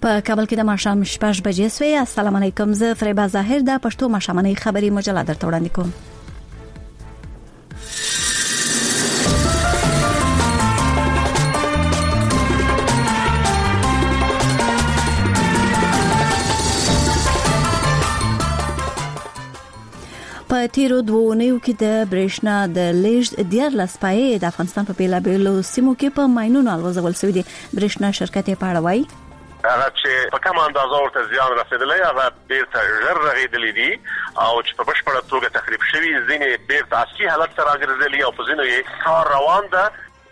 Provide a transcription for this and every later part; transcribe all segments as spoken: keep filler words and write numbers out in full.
په کابل کې د ماښام شپږ بجې سوې. السلام علیکم، زه فریبا ظاهر د پښتو ماښامنۍ خبري مجله درته وړاندې کوم. په تیرو دوه اونیو کې د برېښنا د لیږد دیارلس پایې د افغانستان په بیلابیلو سیمو کې په ماینونو الوزول شوي دي. برېښنا شرکت یې په اړه وایي هغه چې په کومه اندازه ورته زیان رسیدلی هغه بیرته ژر رغېدلی دي او چې په بشپړه توګه تخریب شوي، ځینې بیرته اصلي حالت ته راګرځېدلي او په ځینو یې کار روان ده.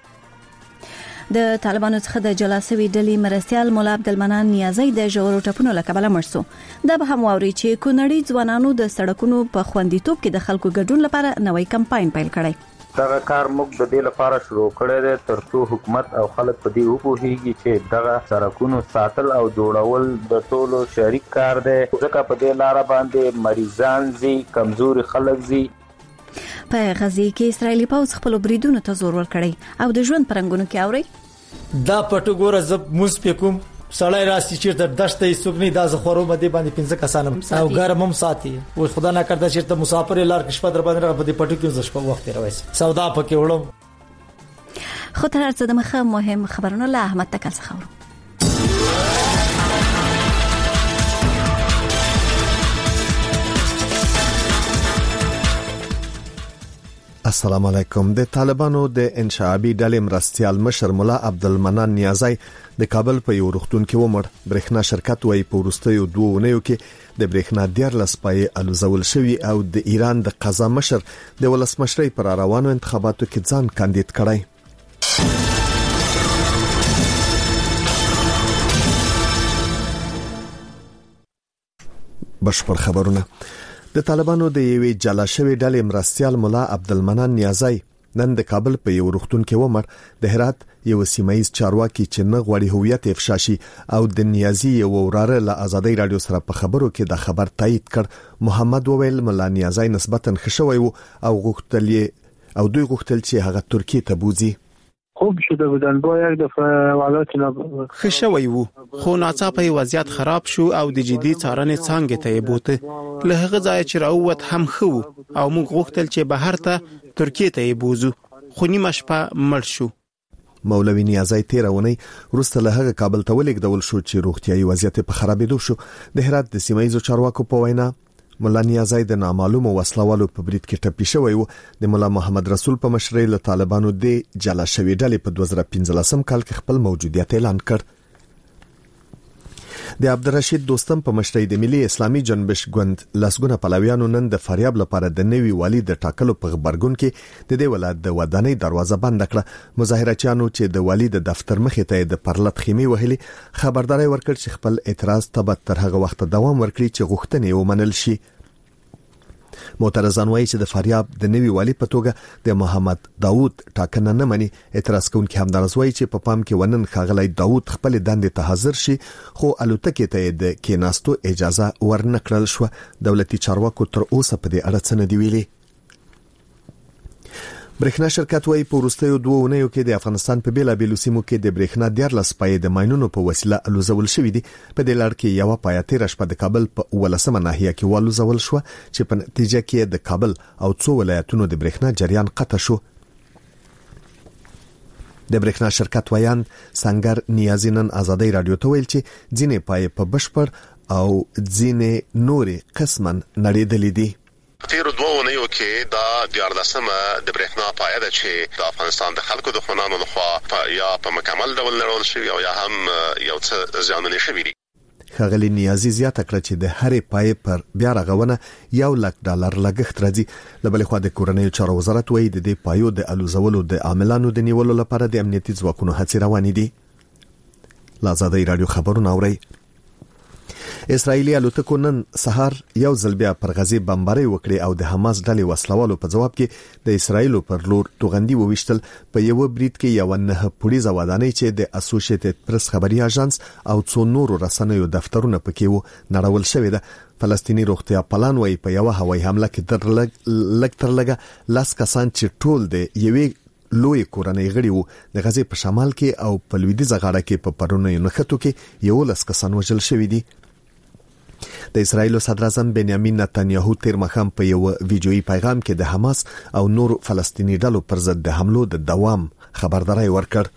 د طالبانو څخه د جلا شوي ډلې مرستیال مولا عبدالمنان نیازی د ژورو ټپونو له کبله مړ شو. دا به هم واوري چې کونړي ځوانانو د سړکونو په خوندیتوب کې د خلکو ګډون لپاره نوې کمپاین پیل کړی. دغه کار موږ د دې لپاره شروع کړی دی ترڅو حکومت او خلک په دې وپوهیږي چې دغه سړکونو ساتل او جوړول د ټولو شریک کار دی، ځکه په دې لار باندې مریضان زی، کمزوري خلک زی. په غزي کې اسرایلی پوځ خپل بریدونو ته زور ورکړی او د ژوند پرنګونو کې اوري دا پټو ګوره زب موز پکوم سړی راسي چې د دشتې سګنی د زخورو مده باندې پنځه کسانم او ګرم هم ساتي او خدا نه کړدا چې ته مسافر لار کې شپه در باندې را په دې پټو کې زش په وخت راوځي سودا پکې وړم. خو تر څه د مخه مهم خبرونه له احمد تکل څخه اورو. السلام علیکم. د طالبانو د انشعابي ډلې مرستیال مشر مولا عبدالمنان نیازی د کابل په یو روغتون کې ومړ. برېښنا شرکت وايي په وروستیو دوه اونیو کې د برېښنا دیارلس پایې الوزول شوي او د ایران د قضا مشر د ولسمشرۍ پر روانو انتخاباتو کې ځان کاندید کړی. بشپړ خبرونه. د طالبانو د یوې جلا شوی ډلې مرستیال مولا عبدالمنان نیازی نن د کابل په یو روغتون کې ومړ. د هرات یو سیمایي چارواکي چې نه غوړي هویت افشا شي او د نیازی یو وراره له آزادۍ رادیو سره په خبرو کې د خبر تایید کړ. محمد وویل مولا نیازی نسبتا خښوي او غوښتل او دوی غوښتل چې هغه ترکیه ته بوزي. خوب شده بودن با یک دفعه حالات خشوی وو خو ناڅاپه وضعیت خراب شو او د جدي څارنې څنګه ته بوته له هغه ځای چې راووت هم خو او موږ غوښتل چې بهر ته ترکیه ته بوزو خو نیمه شپه مړ شو. مولوی نیازی تیرونی وروسته له هغه کابل ته ولېږدول شو چې روغتيایي وضعیت په خرابېدو شو. د هرات د سیمایي چارواکو په وینا مولا نیازی د نامعلومو وسلوالو په برید کې ټپي شوی و. د مولا محمد رسول په مشرۍ له طالبانو د جلا شوی ډلې په دوه زره پنځلسم کال کې خپل موجودیت اعلان کړ. د عبدالرشید دوستم په مشرۍ د ملي اسلامي جنبش ګوند لسګونه پلویانو نن د فاریاب لپاره د نوي والي د ټاکلو په خبرګون کې د دې ولایت د ودانۍ دروازه بند کړه. مظاهرچیانو چې د والي د دفتر مخې ته د پرلط خیمه وهلي خبرداري ورکړ چې خپل اعتراض ته تر هغه وخت دوام ورکړي چې غوښتنې ومنل شي. معترضان وایي چې د فاریاب د نوي والي په توګه د محمد داوود ټاکنه نه مني. اعتراض کوونکي همدارس وایي چې په پام کې ونن خاغلی داوود خپل دندې ته حاضر شي خو الوتکې ته د کېناستو اجازه ورنکړل شو. دولتي چارواکو تر اوسه په دې اړه څه نه دی ویلي. برېښنا شرکت وايي په وروستیو دوه اونیو کې د افغانستان په بیلابیلو سیمو کې د برېښنا دیارلس پایې د ماینونو په وسیله الوزول شوې دي. په دې لړ کې یو پایه تیر شپه د کابل په ولسمه ناحیه کې والوزول شو چې په نتیجه کې د کابل او څو ولایتونو د برېښنا جریان قطع شو. د برېښنا شرکت ویان سنگر نیازی نن آزادۍ رادیو ته ویل چې ځینې پایې په بشپړ او ځینې نورې قسمن نړیدلې دي. تیرو دوه اونیو کې دا دیارلسمه د برېښنا پایه ده چې د افغانستان د خلکو د خونانو لخوا یا په مکمل ډول لرل شوی او یا هم یو څه زیانمنې شوی دي. خغلی نیازی زیاته کړه چې د هرې پایې پر بیا رغونه یو لک ډالر لګښت راځي. له بلې خوا د کورنیو چارو وزارت وایي د دې پایو د الوزولو د عاملانو د نیولو لپاره د امنیتي ځواکونو هڅې روانې دي. آزادۍ رادیو خبرونه اوري. اسرایلی الوتکو نن سهار یو ځل بیا پر غزي بمباري وکړي او د حماس ډلې وسلوالو په جواب کې د اسرایلو پر لور توغندي وويشتل. په یو برید کې یو نه پولیس ودانۍ چې د اسوسییټډ پریس خبري اژانس او څو نورو رسنیو دفترونه پکې وو نړول شوې ده. فلسطینی روغتیا پلان وایي په یو هوایي حمله کې در لګ لګ تر لګه لاس کسان چې ټول د یوې لوی کورنۍ غړي وو د غزې په شمال کې او په لویدیځه غاړه کې په پرونیو نښتو کې یو لس کسان وژل شوي دي. د اسرایل صدر اعظم بنیامین نتنیاهو تیر مخام په یو ویډیویي پیغام کې د حماس او نور فلسطینی ډلو پر ضد د حملو د دوام خبرداري ورکړ.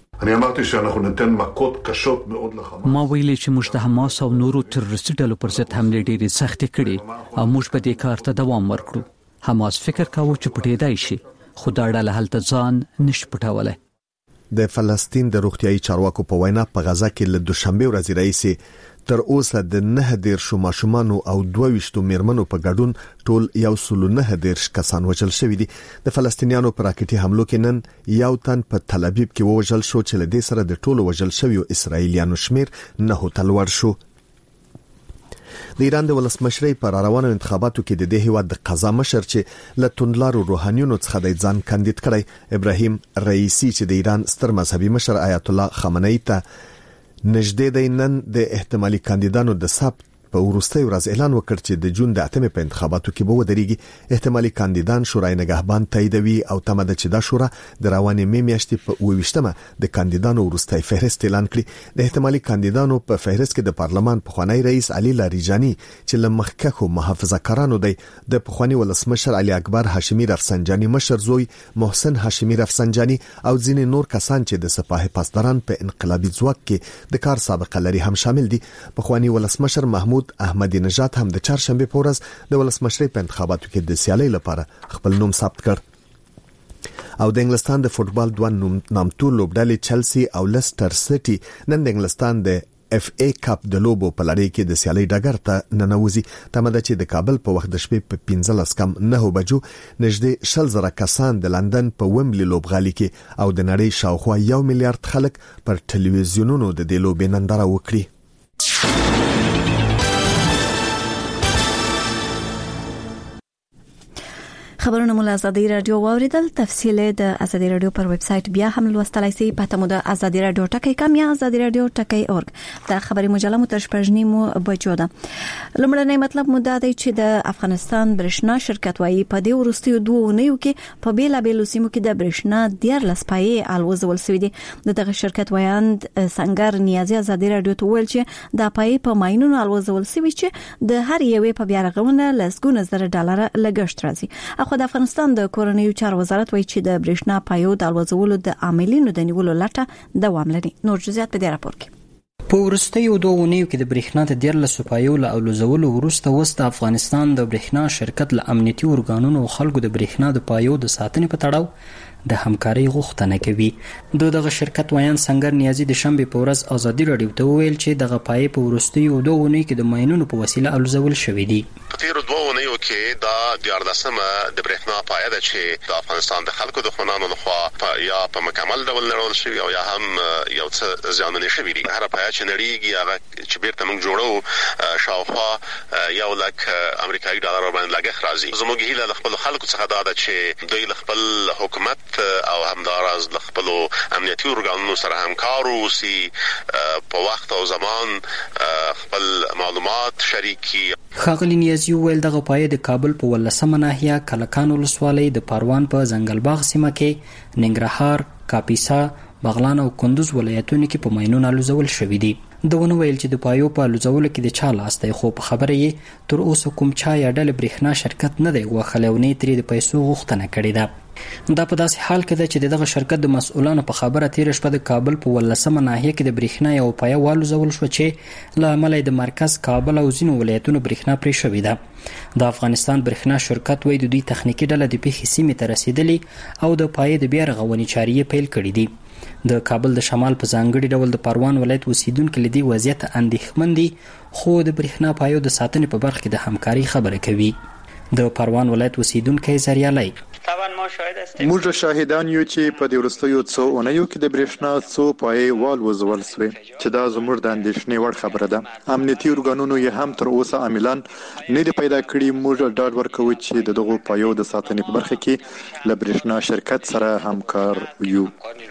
ما ویلي چې موږ د حماس او نورو تروریستي ډلو پر ضد حملې ډېرې سختې کړې او موږ به دې کار ته دوام ورکړو. حماس فکر کاوه چې پټېدای شي خو دا ډله هلته ځان نشي پټولی. د فلسطین د روغتیايي چارواکو په وینا په غزا کې له دوشنبه ورځې راهیسې تر اوسه د نه دېرش ماشومانو او دوه ویشتو میرمنو په ګډون ټول یو سل نه دېرش کسان وژل شوي دي. د فلسطینیانو پر راکټي حملو کې نن یو تن په تل ابیب کې وژل شو چې له دې سره د ټولو وژل شویو اسرایلیانو شمیر نه تل ور شو. د ایران د ولسمشرۍ پر روانو انتخاباتو کې د دې هیواد د قضا مشر چې له توندلارو روحانيونو څخه د ځان کاندید کړی ابراهیم رئیسی چې د ایران ستر مذهبي مشر آیت الله خامنه‌ای ته نږدې دی، نن د احتمالي کاندیدانو د ثبت په وروستي ورځ اعلان وکړ چې د جون د اتمې په انتخاباتو کې به ودرېږي. احتمالي کاندیدان شورای نگهبان تاییدوي او تمه ده چې دا شورا د روانې مې میاشتې په اووه ویشتمه د کاندیدانو وروستي فهرست اعلان کړي. د احتمالي کاندیدانو په فهرست کې د پارلمان پخوانی رئیس علي لاریجانی چې له مخکښو محافظه‌کارانو دی، د پخوانی ولسمشر علي اکبر هاشمي رفسنجاني مشر زوی محسن هاشمي رفسنجاني او ځینې نور کسان چې د سپاه پاسداران په انقلابي ځواک کې د کار سابقه لري هم شامل دي. پخوانی ولسمشر محمود احمدی نژاد هم د چهارشنبه په ورځ د ولسمشرۍ په انتخاباتو کې د سیالۍ لپاره خپل نوم ثبت کړ. او د انګلستان د فوتبال دوه نامتو لوبډلې چلسی او لیسټر سټي نن د انګلستان د اف ای کپ د لوبو په لړۍ کې د سیالۍ ډګر ته ننوځي. تمه ده چې د کابل په وخت د شپې په پنځلس کم نه بجو نږدې شل زره کسان د لندن په ویمبلي لوبغالي کې او د نړۍ شاوخوا یو میلیارډ خلک پر ټلویزیونونو د دې لوبې ننداره وکړي. خبرونه مو له ازادي رادیو واوریدل. تفصیل د ازادي رادیو پر ویب سټ بیا هم لوستلای شئ. پته مو د ازادي رادیو ټکی کم یا ازادي رادیو ټکی اورګ. دا خبري مجله مو تر شپږنی مو بچو ده. لمړنی مطلب مو دا دی چې د افغانستان برښنا شرکت وايي په دې ورستیو دوه نیو کې په بیل بیل سیمو کې د برښنا ډیر لسپایې الوزول سوي دي. دغه شرکت وایاند سنگر نیازي ازادي رادیو ته ویل چې د پای په ماينونو الوزول سوي چې د هر یوې په بیا رغونه لسګونه زره ډالر لګښت راځي. د افغانستان د کورنیو چارو وزارت وایي چې د برښنا پایو د الوزولو د عاملینو د نیولو لټه دوام لري. نور جزئیات په دې راپور کې. په ورستیو دوه ونیو کې د برښنا د ډیرلسو پایو له الوزولو وروسته وست د افغانستان د برښنا شرکت له امنیتي ارګانونو او خلکو د برښنا د پایو د ساتنې په تړاو د همکاري غوښتنه کوي. دغه شرکت وایان سنگر نیازي د شنبه په ورځ ازادي رادیو ته ویل چې دغه پای په ورستیو دوه ونیو کې د ماينونو په وسیله الوزول شوې دي. تیر دوه ونیو کې دا د اردسمه د برښنا پای ده چې د افغانستان د خلکو د خنانو لخوا یا په مکمل ډول لرول شوی او یا هم یو څه ځانونه شوی دي. هر پای چې نړیږي هغه چې بیرته موږ جوړو شاوخوا یو لک امریکایي ډالر باندې لګښت راځي. زموږ هیله د خپل خلکو څخه دا ده چې دوی خپل حکومت او همداراز د خپل امنیتي ارګانونو سره همکار اوسي، په وخت او زمان خپل معلومات شریکي. خاغلی نیازي ویل دغه پای د کابل په ولسمه ناحیه کلکان ولسوالۍ د پروان په ځنګل باغ سیمه کې ننګرهار، کاپیسا، بغلان او کندوز ولایتونو کې په ماينونو الوزول شوې دي. دونه ویل چې د پایو په الوزولو کې د چا لاس دی، خو په خبره یې تر اوسه کوم چا یا ډله برښنا شرکت نه دی غوښلی او نه ترې د پیسو غوښتنه کړې ده. دا په داسې حال کې ده چې دغه شرکت د مسؤلانو په خبره تیر شپه د کابل په ولسمه ناحیه کې د برښنا یو پایه والوزول شو چې له امله د مرکز کابل او ځینو ولایتونو برښنا پرې شوې ده. د افغانستان برښنا شرکت وایي د دوی تخنیکي ډله د پیښې سیمې ته رسیدلې او د پایې د بیا رغونې چارې پیل کړې دي. د کابل د شمال په ځانګړي ډول د پروان ولایت اوسیدونکو لدی وضعیت اندېښمن دي، خو د برښنا پایو د ساتنې په برخه کې د همکاري خبره کوي. د پروان ولایت اوسیدونکو زریالای موږ شاهدان یو چې په دې ورستیو څو اونیو کې د برښنا څو پای والوزول شوی چې دا زموږ د اندېښنې وړ خبره ده. امنیتي ارګانونو یې هم تر اوسه عاملان نه دی پیدا کړي. موږ ډاډ ورکوو چې دغه پایو د ساتنې په برخه کې له برښنا شرکت سره همکار یو.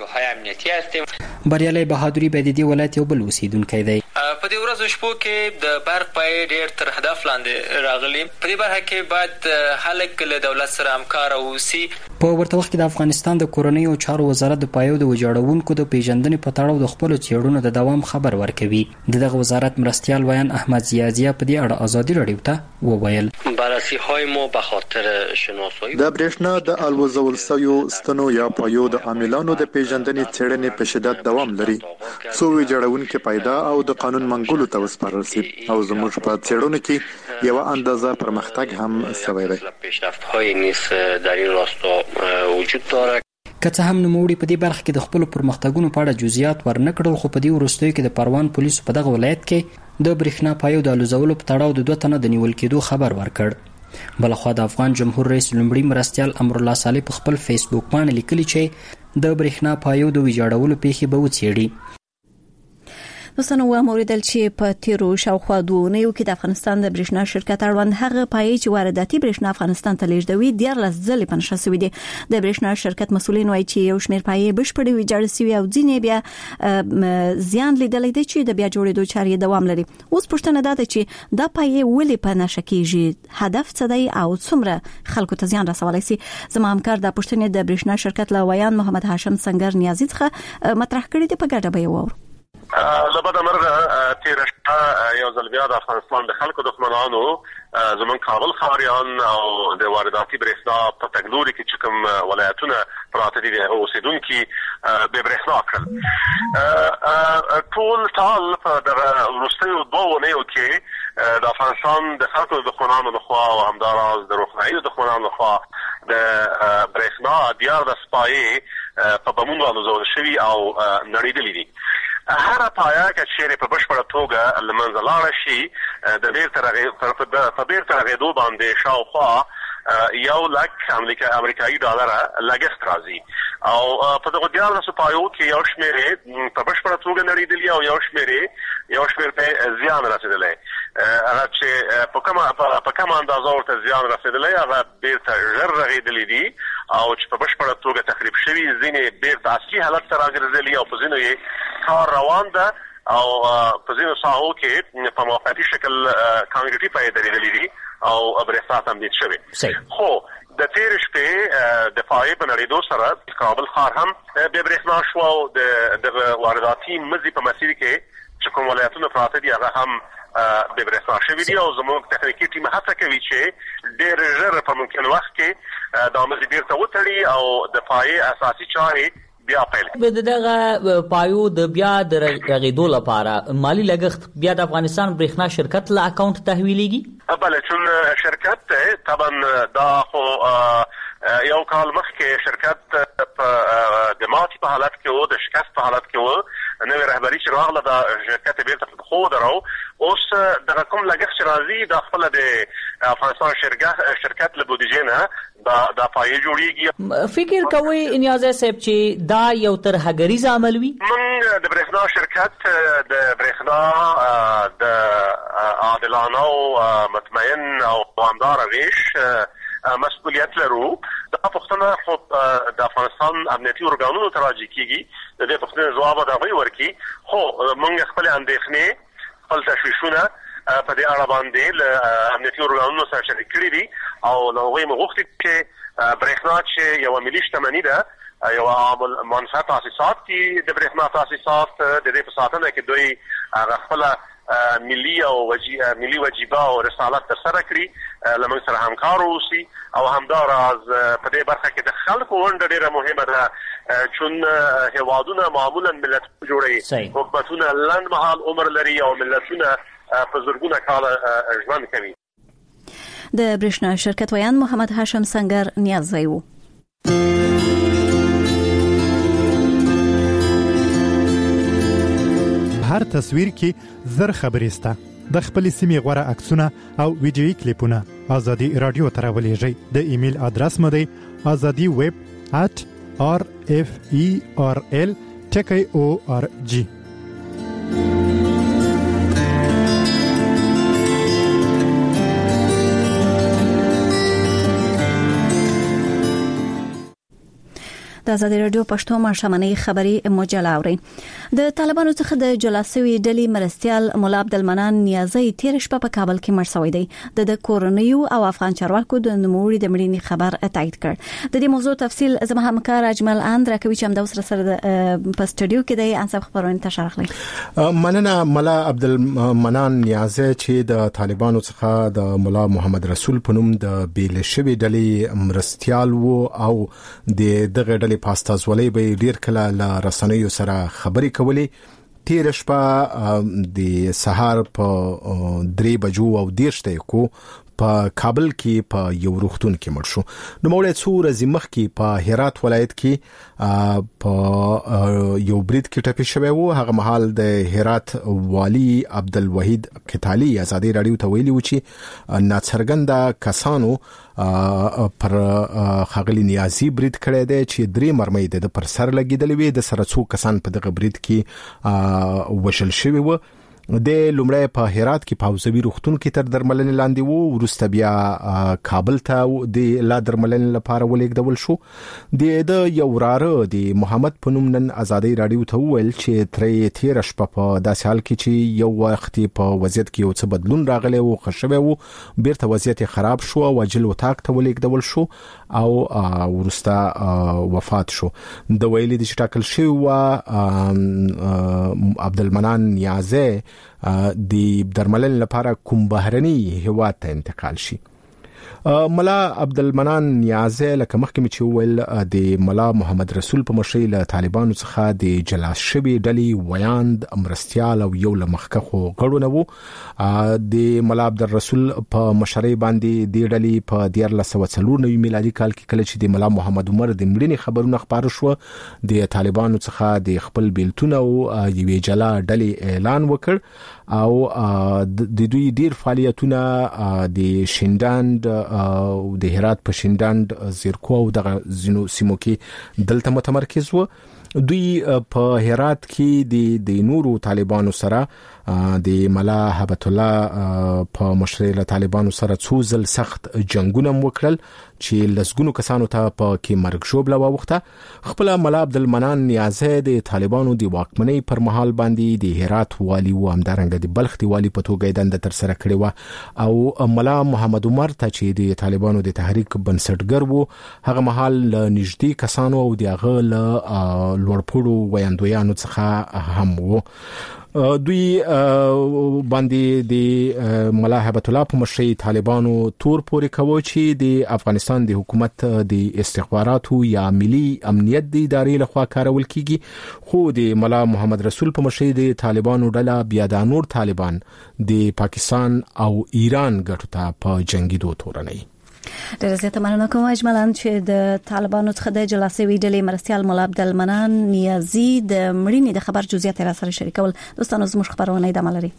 بریالي بهادری به د دې ولایت یو بل اوسیدونکی دی. په دې ورځو شپو کې د برق پای ډېر تر هدف لاندې راغلي. په دې برخه کې باید خلک له دولت سره همکار اوسي. په ورته وخت کې د افغانستان د کورنۍ او چارو وزارت د پایو د وجاړونکو د پیژندنې په تړاو د خپل څېړنو د دوام خبر ورکوي. دغه وزارت مرستيال ویان احمد زیادیه په دې اړه ازادي رادیو ته وویل بررسی‌های ما به خاطر شناسایی د برېښنا د الوزول سویو ستنو یا پایو د عاملانو د پیژندنې څېړنې په شدت دوام لري. څو وجاړونکي پیدا او د قانون منګولو ته وسپارل شي او زموږ په څېړنو کې یو اندازه پرمختګ هم شوی دی. پیشرفت‌های نیز در این راستا وجود داره. که څه هم نوموړي په دې برخه کې د خپل پرمختګونو په اړه جزئیات ورنکړل، خو په دې وروستیو کې د پروان پولیسو په دغه ولایت کې د برېښنا پایو د الوزولو په تړاو د دوه تنه د نیول کېدو خبر ورکړ. بلخوا د افغان جمهور رئیس لومړي مرستيال امرالله صالح په خپل فیسبوک باندې لیکلي چې د برېښنا پایو د ویجاړولو پیښې به وڅېړي. دوستانو وموریدل چې په تیرو شاوخوا دوه نیو کې د افغانستان د برېښنا شرکت اړوند هغه پای چې وارداتي برېښنا افغانستان ته لیږدوي ډیر لږ پنځه شوی دی. د برېښنا شرکت مسولین وایي چې یو شمېر پای بشپړ ویجاړ شوی او ځینې بیا زیان لیدلې دي چې د بیا جوړېدو چارې دوام لري. اوس پوښتنه ده چې دا پای ولې په نشه کېږي، هدف څه دی او څومره خلکو ته زیان رسولای شي. زما همکار د پوښتنې د برېښنا شرکت لویان محمد هاشم سنگر نیازی څخه مطرح کړی دی، په ګډه به وور. لبدا مرغه تیرشته یو ځل بیا د افغانستان د خلکو دښمنانو زمون کابل خاریان او د وارداتي برېښنا په تګلوري کې چې کوم ولایتونه پراته دي او اوسیدونکو به برېښنا کړل. ټول ټال په دغه وروستیو دوه نیو کې د افغانستان د خلکو دښمنانو لخوا او همداراز د روغتیايي دښمنانو لخوا د برېښنا دیار د سپایې په بمونو الوزول شوي او نړیدلې دي. هر پایا چې شری په بشپړه توګه لمنځه لاړ شي د بیرته راغې په بیرته راغېدو باندې شاوخوا یو لک امریکا امریکایي ډالر لګښت راځي او په دغه دیارلسو پایو کې یو شمېر په بشپړه توګه نړیدلي او یو شمېر یو شمېر په زیان رسېدلی. هغه چې په کومه په کومه اندازه ورته زیان رسېدلی هغه بیرته ژر رغېدلي دي او چې په بشپړه توګه تخریب شوي، ځینې بیرته اصلي حالت ته راګرځېدلي او په ځینو یې کار روان ده او په ځینو ساحو کې په موقتي شکل کانکریټي پایې درېدلې دي او برېښنا تمدید شوې. خو د تیر شپې د پایې په نړېدو سره کابل ښار هم بې برېښنا شو او د وارداتي مزي په مسیر کې چې کوم ولایتونه پراته دي هغه هم بې برېښنا شوي دي او زموږ تخنیکي ټیم هڅه کوي چې ډېر ژر په ممکن وخت کې دا مزي بیرته وتړي او د پایې اساسي چارې بیا پیل کړي. دغه پایو د بیا د رغېدو لپاره مالی لګښت بیا د افغانستان برېښنا شرکت له اکاونټ تحویلېږي؟ بله، چون شرکت طبعا دا خو یو کال مخکې شرکت په د ماتي په حالت کې و، د شکست په حالت کې و. نوې رهبري چې راغله دا شرکت بیرته په پښو ودرو. اوس دغه کوم لګښت چې راځي دا خپله د افغانستان شرکت له بودیجې نه دا دا پایې جوړیږي. فکر کوئ نیازی صاحب چې دا یو ترهګریز عمل وي؟ موږ د برېښنا شرکت د برېښنا د عادلانه او مطمئن او دوامداره ویش مسؤلیت لرو. دا پوښتنه خو د افغانستان امنیتي ارګانونو ته راجع کیږي. د دې پوښتنې ځواب دا وی ورکي. خو موږ خپل اندېښنې خپل تشویشونه په دې اړه باندې له امنیتي ارګانونو سره شریک کړي دي او له هغوی مو غوښتي چې برېښنا چې یوه ملي شتمني ده، یو عامل منفعه تاسیسات دي د برېښنا تاسیسات، د دې په ساتنه کې دوی هغه خپله ملي او ملي وجیبه او رسالت ترسره کړي، له موږ سره همکار واوسي او همداراز په دې برخه کې د خلکو ونډه ډېره مهمه ده. چون هیوادونه معمولا ملتونه جوړوي، حکومتونه لنډ مهال عمر لري او ملتونه په زرګونه کاله ژوند کوي. د برېښنا شرکت ویان محمد هاشم سنگر نیازی و. هر تصویر کې زر خبرې سته. د خپل سیمې غوړه عکسونه او ویډیويي کلیپونه ازادي رادیو ته راولېږئ. د ایمیل ادرس مو دی azadi web at r f e r l ټکی او ار جی. د د آزادي رادیو پښتو ماشومنۍ خبري مجله اوري. د طالبانو څخه د جلاسوي ډلې مرستيال مولا عبدالمنان نیازی تیر شپه په کابل کې مړ شوی دی. د کورونیو او افغان چارواکو د نوموړي د مړینې خبر تایید کړ. د دې موضوع تفصیل زما همکار اجمل اندرا کوي چې هم د سره سره په استودیو کې د انصاف خبرونه تشریح کړي. مننه مولا عبدالمنان نیازی چې د طالبانو څخه د مولا محمد رسول په نوم د بیل شوی ډلې مرستيال وو او د دغه ډلې پاستازولۍ به ډیر کله ل رسنیو سره خبرې کولې. تیر شپه د سهار په درې بجو او دیرش دقیقو په کابل کې په یو روغتون کې مړ شو. نو مولوی څو ورځې مخکې په هرات ولایت کې په یو برید کې ټپي شوی وو. هغه مهال د هرات والی عبدالوحید کتالی آزادي رادیو ته ویلي و چې ناڅرګنده کسانو پر خاغلی نیازی برید کړی دی چې درې مرمۍ د پر سر لګیدلې وي. د سره څو کسان په دغه برید کې وشل شوی وو. د لومړی په هرات کې پاوزوي روغتون کې تر درملنې لاندې وو. ورسته بیا کابل ته د لا درملنې لپاره ولېږدول شو. د یو وراره د محمد په نوم نن آزادي رادیو ته وویل چې ترې تیر شپه په داسې حال کې چې یو وخت په وضعیت کې یو څه بدلون راغلی وو، خښوي وو، بیرته وضعیت خراب شو او عاجل وتاک ته ولېږدول شو او ورسته وفات شو. د ویلي د ټاکل شوی و عبدالمنان نیازی د درملنې لپاره کوم بهرني هیواد ته انتقال شي. مولا عبدالمنان نیازی لکه مخکې چې ویل د مولا محمد رسول په مشرۍ له طالبانو څخه د جلاس شوی ډلې ویاند مرستيال او یو له مخکخو غړو نه وو. د مولا عبدالرسول په مشرۍ باندې د ډلې په دیارلس سوه څلور نوي میلادي کال کې کله چې د مولا محمد عمر د مړینې خبرونه خپاره شو، د طالبانو څخه د خپل بیلتون او یوې جلا ډلې اعلان وکړ او د دوی ډیر فعالیتونه د شینداند او د هرات په شینداند زیرکو او د زینو سیمو کې دلته متمرکز وو. دوی په هرات کې د د نورو طالبانو سره د ملا هبت الله په مشرۍ له طالبانو سره څو ځل سخت جنگونه وکړل چې لسګونو کسانو ته په کې مرګ شوبله واوخته. خپل ملا عبدالمنان نیازی د طالبانو د واکمنۍ پر مهال باندې د هرات والی و همدارنګه د بلخ د والی په توګه دنده تر سره کړې و او ملا محمد عمر ته چې د طالبانو د تحریک بنسټګر وو، هغه مهال نږدې کسانو او دغه له لوړپوړو ویاندویانو څخه هم وو. دوی باندې د مولا هبت الله په مشرۍ طالبانو تور پورې کوي چې د افغانستان د حکومت د استخباراتو یا ملي امنیت د ادارې لخوا کارول کیږي، خو د مولا محمد رسول په مشرۍ د طالبانو ډله بیا د نور طالبان د پاکستان او ایران ګټو ته په جنگیدو تورنوي. ډېر زیاته مننه کوم اجملان چې د طالبانو څخه د جلاسوي ډلې مرستيال مولا عبدالمنان نیازی د مړینې د خبر جزئیات را سره شریکول. دوستانو زموږ خبرونه ادامه لري.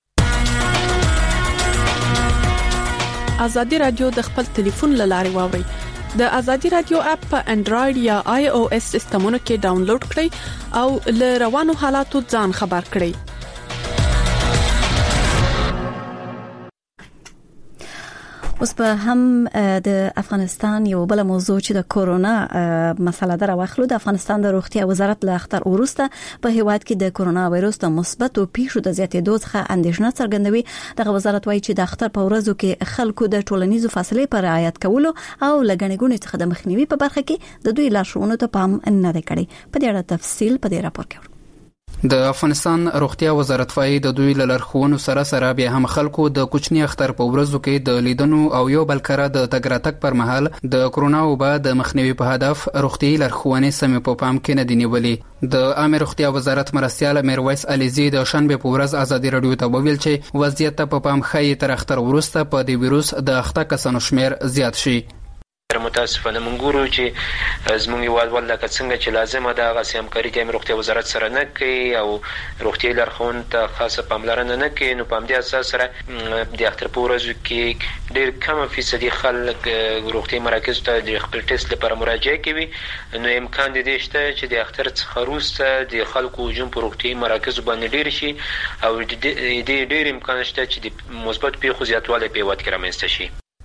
آزادي رادیو د خپل ټلیفون له لارې واوري. د آزادي رادیو اپ په انډراید یا آی او اس سیستمونو کې ډاونلوډ کړئ او له روانو حالاتو ځان خبر کړئ. اوس په هم د افغانستان یو بل موضوع چې د کورونا مسله در واخلو. د افغانستان د روغتیا وزارت له اختر وروسته په هیواد کې د کورونا وایروس د مثبتو پیښو د زیاتېدو څخه اندېښنه څرګندوي. دغه وزارت وایي چې د اختر په ورځو کې خلکو د ټولنیزو فاصلې پر رعایت کولو او لګنې ګونې څخه د مخنیوي په برخه کې د دوی لارښوونو ته پام نه دی کړی. په دې اړه تفصیل په دې راپور کې د افغانستان روغتیا وزارت وايي د دوی لارښوونو سره سره بیا هم خلکو د کوچنی اختر په ورځو کې د لیدنو او یو بل کړه د تګراتک پر مهال د کورونا وبا د مخنیوي په هدف روغتي لارښوونې سمې په پام کې نه دي نیولې. د عامه روغتیا وزارت مرستيال میرویس علیزی د شنبه په ورځ آزادي رادیو ته وویل چې وضعیت په پام خې تر اختر وروسته په د وایروس د اخته کسانو شمیر زیات شي. متاسفانه موږ ګورو چې زموږ یوال ول لکه څنګه چې لازمه ده هغه همکاري د روغتیا وزارت سره نه کوي او روغتیا لارښوونې ته خاصه پاملرنه نه کوي. نو په همدې اساس سره د اختر په ورځو کې ډېر کم فیصدي خلک روغتیا مراکز ته د خپل ټیسټ لپاره مراجعه کوي. نو امکان دی شته چې د اختر څخه وروسته د خلکو هجوم په روغتیا مراکز باندې ډېر شي او د ډېر امکان شته چې د مثبت پیښو زیاتوالی په هیواد کې رامنځته شي.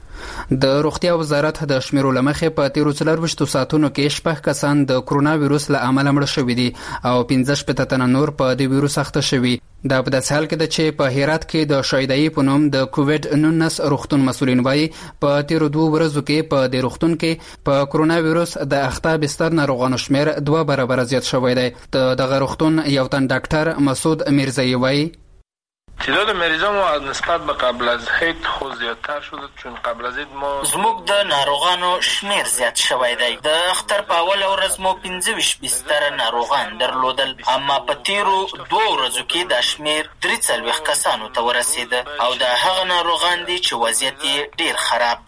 د روغتیا وزارت د شمیرو لمخې په تیرو څلورویشتو ساعتونو کې شپږ کسان د کرونا وایروس له امله مړه شوي دي او پنځه شپېته تنه نور په دې وایروس اخته شوي. دا په داسې حال کې ده چې په هرات کې د شایدایي په نوم د کووډ نولس روغتون مسؤلین وایي په تیرو دوه ورځو کې په دې روغتون کې په کرونا وایروس د اخته بستر ناروغانو شمیر دوه برابره زیات شوی دی. د دغه روغتون یو تن ډاکټر مسعود میرزایی وایي تعداد مریضانو از نسبت به قبل از عید خود زیاتر شده، چون قبل از عید ما زموږ د ناروغانو شمیر زیات شوی دی. د اختر په اول ورځ مو پنځه ویشت بستر ناروغان درلودل، اما په تیرو دوه ورځو کې دا شمیر درې څلوېښت کسانو ته ورسېده او د هغه ناروغان دي چې وضعیت یې ډیر خراب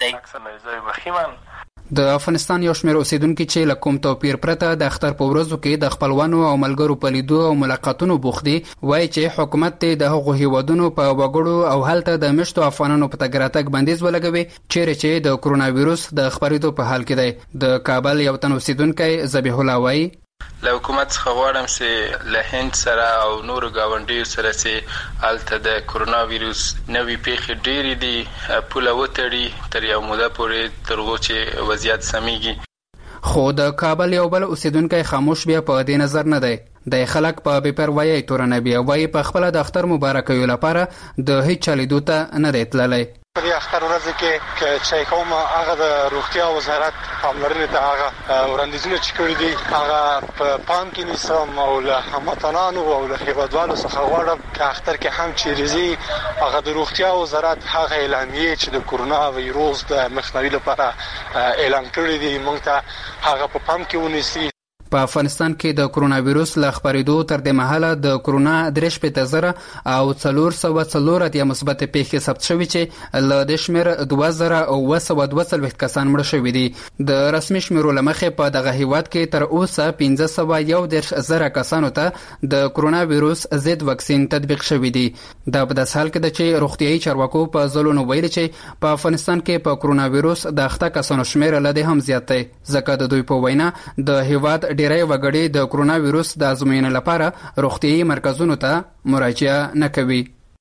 دی. د افغانستان یو شمېر اوسیدونکي چې له کوم توپیر پرته د اختر په ورځو کې د خپلوانو او ملګرو په لیدو او ملاقاتونو بوخت دي وایي چې حکومت ته د هغو هیوادونو په وګړو او هلته د مشتو افغانانو په تګ راتګ بندیز ولګوي چیرې چې د کرونا وایروس د خپرېدو په حال کې دی. د کابل یو تن اوسیدونکی ذبیح الله وایي له حکومت څخه غواړم چې له هند سره او نورو ګاونډیو سره چې هلته د کرونا وایروس نوې پیښې ډېرې دي پوله وتړي تر یو موده پورې تر هغو چې وضعیت سمیږي. خو د کابل یو بل اوسیدونکی خاموش بیا په دې نظر نه دی. د خلک په بې پروایۍ تورنوي او وایي په خپله د اختر مبارکیو لپاره د هیڅ چا لیدو ته نه دی تللی. په دې اختر ورځ کې چې کوم هغه د روغتیا وزارت پاملرنې ته هغه وړاندیزونه چې کړي دي هغه په پام کې نیسم او له هموطنانو او له هیوادوالو څخه غواړم چې اختر کې هم چیرې ځي هغه د روغتیا وزارت هغه اعلامیې چې د کرونا وایروس د مخنیوي لپاره اعلان کړي دي موږ ته هغه په پام کې ونیسي. په افغانستان کې د کرونا وایروس له خپرېدو تر دې مهاله د کرونا درې شپېته زره او څلور سوه څلور اتیا مثبتې پیښې ثبت شوي چې له دې شمېر دوه زره اوه سوه دوه څلوېښت کسان مړه شوي دي. د رسمي شمېرو له مخې په دغه هیواد کې تر اوسه پنځه سوه یو دېرش زره کسانو ته د کرونا وایروس ضد واکسین تطبیق شوي دي. دا په داسې حال کې ده چې روغتیایي چارواکو په ځلونو ویلي چې په افغانستان کې په کرونا وایروس د اخته کسانو شمېر له دې هم زیات دی ځکه د دوی په وینا د هیواد ډیری وګړي د کرونا وایروس د ازموینې لپاره روغتیایي مرکزونو ته مراجعه نه کوي.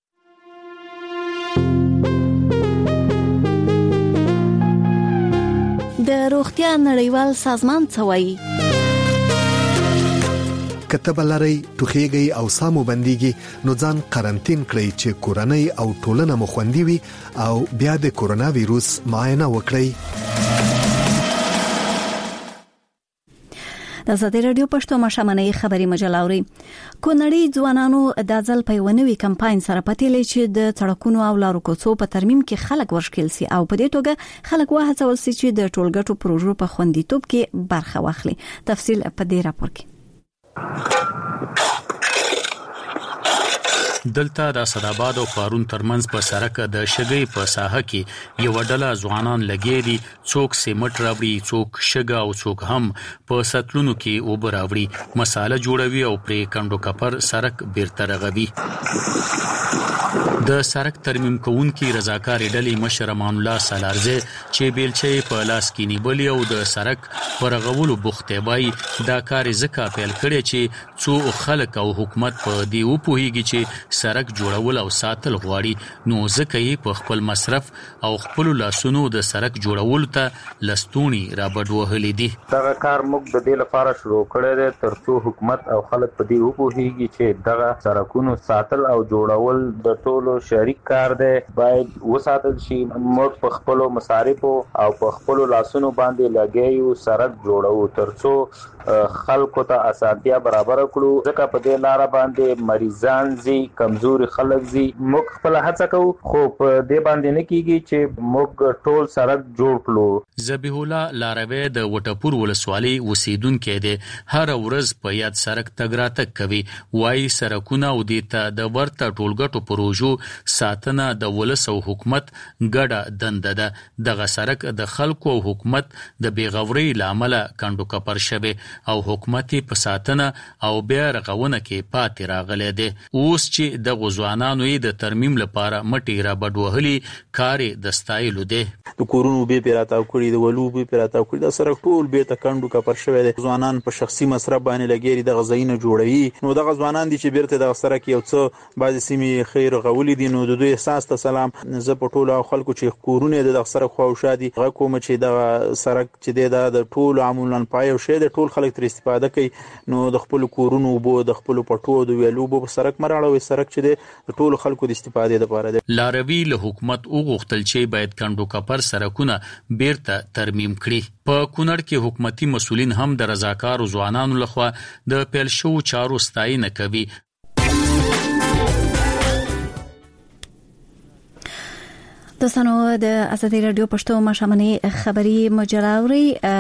د روغتیا نړیوال سازمان څه وایي؟ کتب لري ټوخیږي او سامو بنديږي نو ځان قرنټین کړئ چې کورنۍ او ټولنه مو خوندي وي او بیا د کرونا وایروس معاینه وکړئ. د ازادي رادیو پښتو مشامنۍ خبري مجله اوري. کونړي ځوانانو د ځل په ونوي کمپاین سره پاتېلې چې د سړکونو او لارو کوڅو په ترمیم کې خلک ورشکل سي او په دې توګه خلک وهڅول سي چې د ټولګټو پروژو په خوندیتوب کې برخه واخلي. تفصیل په دې راپور کې. دلته د صداباد او پارون ترمنځ په سړک د شګې په ساحه کې یو ډله ځوانان لګي دي، څوک سیمټ راوړي، څوک شګه او څوک هم په ساتلونو کې اوبه راوړي، مساله جوړوي او پرې کندو کپر سړک بیرته رغوي. د سړک ترمیم کوونکي رضاکار ډلې مشر امان الله سالارزه چې بیلچې په لاس کې نیولې او د سړک پر غولو بوخته وای دا کار زکه پیل کړي چې څو خلک او حکومت په دی او پوهیږي چې سړک جوړول او ساتل غواړي، نو ځکه یې په خپل مصرف او خپل لاسونو د سړک جوړول ته لستونی را بډوهلې دي. دا کار موږ د دې لپاره شروع کړی دی ترڅو حکومت او خلک په دی او پوهیږي چې دغه سړکونو ساتل او جوړول د ټولو شریک کار دی، باید وساتل شي. موږ په خپل مصارفو او په خپل لاسونو باندې لګیو سړک جوړو ترڅو خلکو ته اسانتیا برابر کړو، ځکه په دې لار باندې مریضان زی کمزوري خلک زی. موږ خپل هڅه کوو خو په دې باندې نه کیږي چې موږ ټول سړک جوړ کړو. ذبیح الله لاروی د وټپور ولسوالۍ اوسیدونکو دی، هر ورځ په یاد سړک تګ راتګ کوي، وایي سړکونه او دیته د ورته ټولګټو پروژو ساتنه د ولس او حکومت ګډه دنده ده. دغه سړک د خلکو او حکومت د بیغورۍ لامل کندو کپر شوه. او حکومت په ساتنه او بیا رغونه کې پاتې راغلی دی. اوس چې د غوځوانانو د ترمیم لپاره مټې را بډوهلي کار د ستایلو دی. د کورونو به پیراتاو کړي، د ولو به پیراتاو کړي، د سره ټول به تکندو کا پر شوی دي. ځوانان په شخصي مصرف باندې لګیري د غزاینه جوړي. نو د غزوانان دي چې بیرته د سره کې یو څه بعض سیمې خیر غولې دي. نو د دوی احساس ته سلام. زه په ټولو خلکو چې کورونه د سره خواوشادي غو کوم چې د سره چې د ټول عموماً پای او شه د ټول خلک تر استفاده کوي. نو د خپل کورونو بو د خپل پټو د ویلو بو سرک مراړو سرک چې د ټول خلکو د استفادې لپاره دی. لاروی له حکومت وغوښتل چې باید کندو کپر سرکونه بیرته ترمیم کړي. په کونړ کې حکومتي مسؤلین هم د رضاکارو ځوانانو لخوا د پیل شو چارو ستاینه کوي. دوستانو د ازادي رادیو پښتو مشامنې خبري مجراوري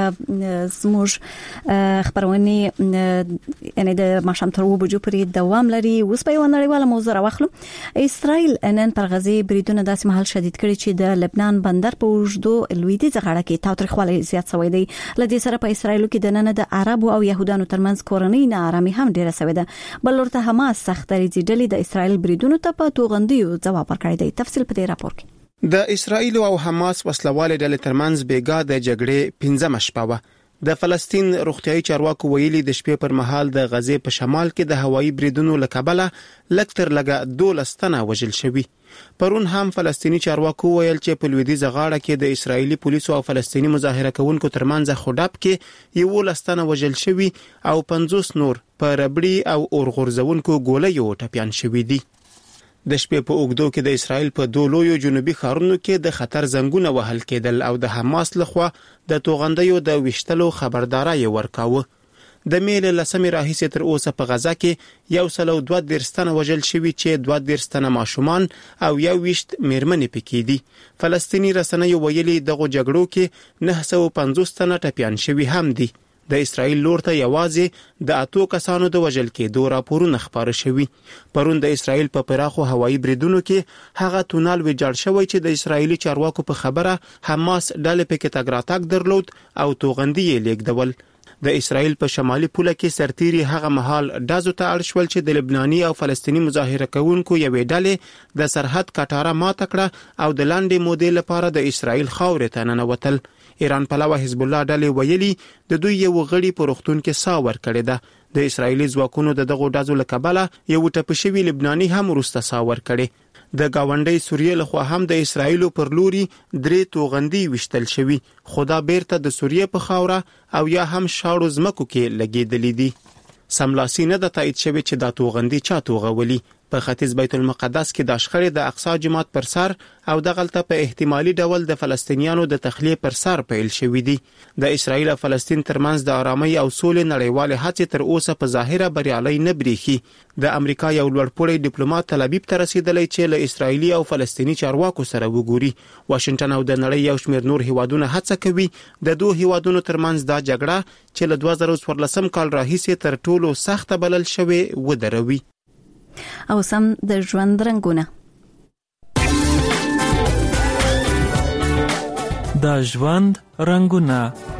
زموږ خبرونه یعنی د مشام تر وبجو پرې دوام لري. اوس په یو نړیواله موضوع راوخلو. اسرائیل نن پر غزه بریدونه داسې محل شدید کړي چې د لبنان بندر په وجدو لویدیځ غاړه کې تاوتریخوالی زیات شوی دی. لدې سره په اسرائیل کې د نن د عربو او يهودانو ترمنځ کورنۍ ناارامي هم ډیره شوی ده. بل ورته حماس سخت دریځي ډلې د اسرائیل بریدونو ته په توغندیو ځواب ورکړی دی. تفصیل په دې راپور کې. د اسرائیل او حماس وسلواله ډلې ترمنځ بیګا د جګړې پنځمه شپه وه. د فلسطین روغتيایي چارواکو ویلي د شپې پر مهال د غزې په شمال کې د هوایي بریدونو لکبله لکتر لګه دولس تنه وژل شوي. پرون هم فلسطینی چارواکو ویل چې په لویدیځ غاړه کې د اسرایلی پولیسو او فلسطینی مظاهره کوونکو ترمنځ خډاب کې یو لستانه وژل شوي او پنځوس نور په ربړي او اورغورځونکو ګولیو ټپيان شوي دي. د شپې په اوګدو کې د اسرائیل په دولویو جنوبي ښارونو کې د خطر زنګونه وهل کېدل او د حماس لخوا د توغندیو د وشتلو خبرداري ورکاوه. د میل لسمې راهیسې تر اوسه په غزا کې یو سلو دوه درستنه وژل شوي چې دوه درستنه ماشومان او یو وشت میرمنې پکې دي. فلسطینی رسنیو ویلي دغه جګړو کې نه سوه پنځوس تنه ټپيان شوي هم دي. د اسرائیل لور ته یوازې د اتو کسانو د وژل کېدو راپورونه خبره شوي. پرون د اسرائیل په پراخو هوایي بریدونو کې هغه تونل ویجاړ شوی چې د اسرائیلي چارواکو په خبره حماس ډلې پکې تګ راتګ درلود او توغندي یې لیږدول. د اسرائیل په شمالي پوله کې سرتيري هغه مهال دازو ته اړ شول چې د لبناني او فلسطینی مظاهره کوونکو یوې ډلې د سرحد کټاره ماته کړه او د لاندې مودې لپاره د اسرائیل خاورې ته ننوتل. ایران پلوه حزب الله ډلې ویلي د دوی یو غړي په روغتون کې سا ور کړی ده. د اسرائیلي ځواکونو د دغه ډازو لکبله یو ټپشوي لبناني هم ورسته سا ور کړی. د گاونډي سوریه لخوا هم د اسرایل پر لوري درې توغندي وشتل شوی. خدا بیرته د سوریه په خاوره او یا هم شاړو زمکو کې لګیدلې دي. سملاسي نه د تایید شوی چې دا توغندي چا توغولي. په ختیځ بیت المقدس کې د اشخړې د اقصا جماعت پر سر او د غلطه په احتمالي ډول د فلسطینیانو د تخلیه پر سر پیل شوې دي. د اسرایل او فلسطین ترمنځ د آرامۍ او سولې نړیوال هڅې تر اوسه په ظاهره بریالي نه بریخي. د امریکا یو لوړپوړی ډیپلوماټ تل ابیب ته رسیدلی چې له اسرایلی او فلسطینی چارواکو سره وګوري. واشنگټن او د نړۍ یو شمېر نور هیوادونه هڅه کوي د دوه هیوادونو ترمنځ دا جګړه چې له دوه زره څوارلسم کال راهیسې تر ټولو سخت بلل شوی ودروي. او سم د ژوند رنگونه د ژوند رنگونه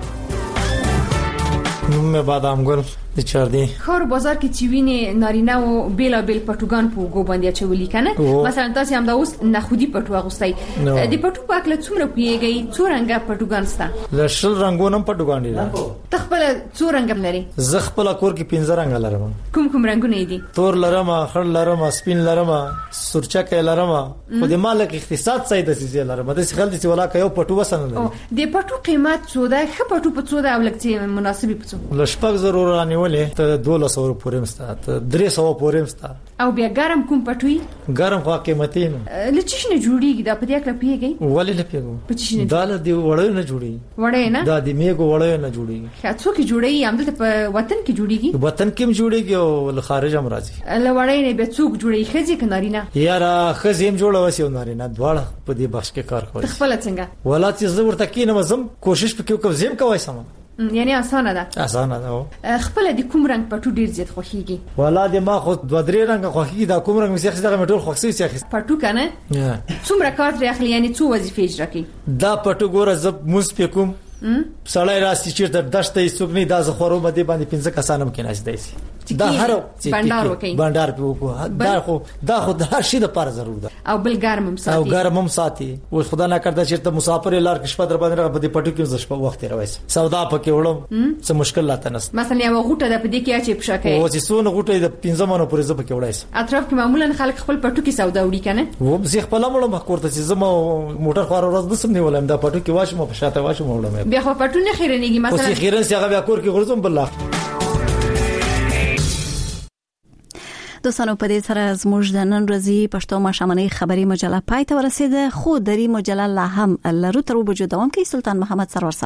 نوم مې بادام ګل د چاردي خور بازار کې چې ویني نارینه او بیل بیل پټوګان په وګو باندې چولې کنه. مثلا تاسو هم دا اوس نخودي پټو اغوستای د پټو په اکل څومره پیږي څورنګه پټوګان ستا د شل رنگونو پټوګان دي. تخپل څورنګ لري؟ زه خپل کور کې پنځه رنگ لرم. کوم کوم رنگونه دي؟ تور لرم، خړ لرم، سپین لرم، سورچکه لرم. خو د مالک اقتصاد صحیح د سيزه لرم. د څه خلک چې ولا کيو پټو وسنه لري. د پټو قیمت څو ده؟ خ پټو په څو ده او لکه مناسبي په څو؟ لشپک ضرور رانیولې ته دوه سوه پورې مستا ته درې سوه پورې مستا. او بیا ګرم کوم پټوي؟ ګرم خو قیمتي نه. لچش نه جوړیږي دا په دې کې پیږي؟ ولې نه پیږي؟ دا له دی وړو نه جوړي. وړې نه؟ دا د میګو وړو نه جوړيږي. خاصو کې جوړي هم د په وطن کې جوړيږي. وطن کې هم جوړيږي او له خارج هم راځي. له وړې نه به څوک جوړي خزي کنارینه؟ یاره خزي هم جوړه وسی نارینه دواړه په دې بخش کې کار کوي. خپل څنګه؟ ولات چې زه ورته کینم زم کوشش وکړم کوم زم کوي سم. یعنی اسانه ده. اسانه ده. خپل د کوم رنگ پټو ډیر زیات خوخيږي؟ ولادي ما خو دوه درې رنگ خوخيږي دا کوم رنگ مې څخه دغه مټول خوښي څخه پټو کنه. څومره کار لري یعنی څو وظیفې اجرا کوي؟ دا پټو ګوره زب موس پکوم سړی راسي چې د دشتې سګنی د زخورو مده باندې پنځه کسانم کې ناشته شي دا هر بندر وکي بندر په وکړه دا خو دا خو د هر شي لپاره ضروري ده او بل ګرمم ساتي او ګرمم ساتي او خدای نه کړدا چې ته مسافر لار کې شپه در باندې په دې پټو کې زشپ وخت راوځي سودا پکې وړم څه مشکل لاته نس مثلا یو غوټه د پدې کې چې پښکه او چې سونه غوټه د پنځه مونو پورې زپ کې وړای اطراف کې معمولا خلک خپل پټو کې سودا وړي کنه و زه خپل مړم کوړته چې زما موټر خور ورځ د سم نیولم دا پټو کې واښم په شاته واښم وړم بیا خو پټو نه خیرنيږي مثلا اوس خیرن څنګه بیا کور کې غرزم بالله دوستانو په دې سره زموږ د نن ورځې پښتو ماشامنۍ خبري مجله پای ته ورسیده خو دري مجله لا هم لرو تر وبجو دوام کوي سلطان محمد سرور